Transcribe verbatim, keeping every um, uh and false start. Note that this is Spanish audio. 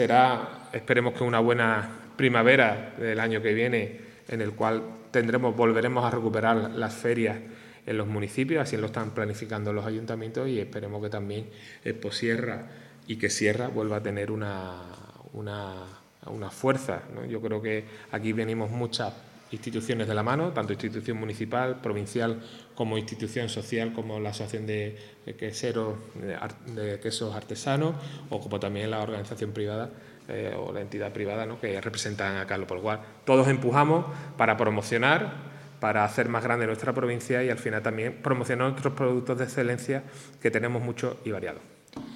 será, esperemos que una buena primavera del año que viene, en el cual tendremos, volveremos a recuperar las ferias en los municipios, así lo están planificando los ayuntamientos, y esperemos que también Expo Sierra y que Sierra vuelva a tener una, una, una fuerza, ¿no? Yo creo que aquí venimos muchas instituciones de la mano, tanto institución municipal, provincial, como institución social, como la Asociación de Queseros, de Quesos Artesanos, o como también la organización privada eh, o la entidad privada, ¿no?, que representan a Carlos Polguar. Todos empujamos para promocionar, para hacer más grande nuestra provincia y al final también promocionar nuestros productos de excelencia, que tenemos muchos y variados.